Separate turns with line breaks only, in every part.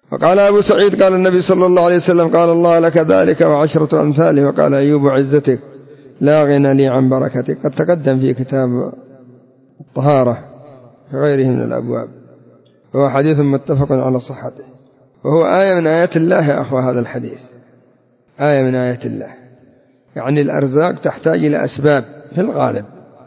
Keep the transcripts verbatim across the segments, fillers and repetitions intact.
وقال أبو سعيد قال النبي صلى الله عليه وسلم قال الله لك ذلك وعشرة أمثاله. وقال أيوب عزتك لا غنى لي عن بركتك. قد تقدم في كتاب الطهارة في غيره من الأبواب، وهو حديث متفق على صحته، وهو آية من آيات الله يا أخوة. هذا الحديث آية من آيات الله، يعني الأرزاق تحتاج إلى أسباب في الغالب،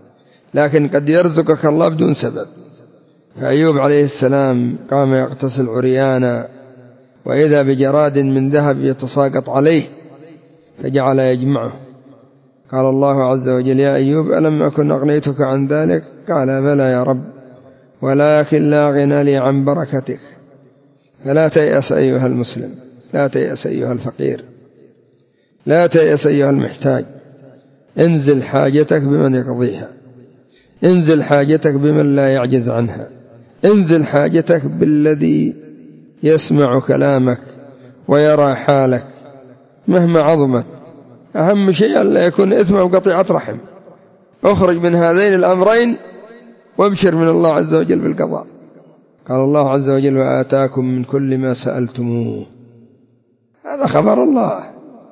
لكن قد يرزقك الله بدون سبب. فأيوب عليه السلام قام يغتسل عريانا وإذا بجراد من ذهب يتساقط عليه فجعل يجمعه. قال الله عز وجل يا أيوب ألم أكن أغنيتك عن ذلك؟ قال بلى يا رب ولكن لا غنى لي عن بركتك. فلا تيأس أيها المسلم، لا تيأس أيها الفقير، لا تيأس أيها المحتاج. انزل حاجتك بمن يقضيها، انزل حاجتك بمن لا يعجز عنها، انزل حاجتك بالذي يسمع كلامك ويرى حالك مهما عظمت. أهم شيء أن لا يكون إثمه وقطيعة رحم. اخرج من هذين الأمرين وابشر من الله عز وجل بالقضاء. قال الله عز وجل وآتاكم من كل ما سألتموه. هذا خبر الله،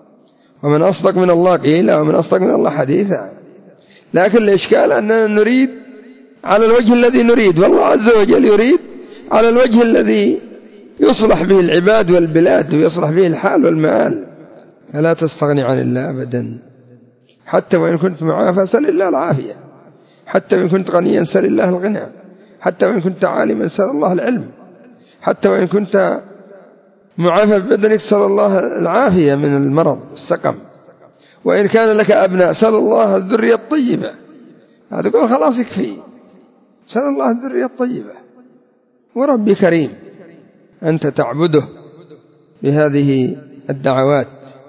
ومن أصدق من الله قيلا ومن أصدق من الله حديثا. لكن الإشكال أننا نريد على الوجه الذي نريد، والله عز وجل يريد على الوجه الذي يصلح به العباد والبلاد ويصلح به الحال والمآل. فلا تستغني عن الله أبدا، حتى وإن كنت معافى سل الله العافية، حتى وإن كنت غنيا سل الله الغنى، حتى وإن كنت عالما سل الله العلم، حتى وإن كنت معافى بدنك سل الله العافية من المرض السقم، وإن كان لك أبناء سل الله الذرية الطيبة. هذا تقول خلاص يكفي، سل الله الذرية الطيبة. وربي كريم أنت تعبده بهذه الدعوات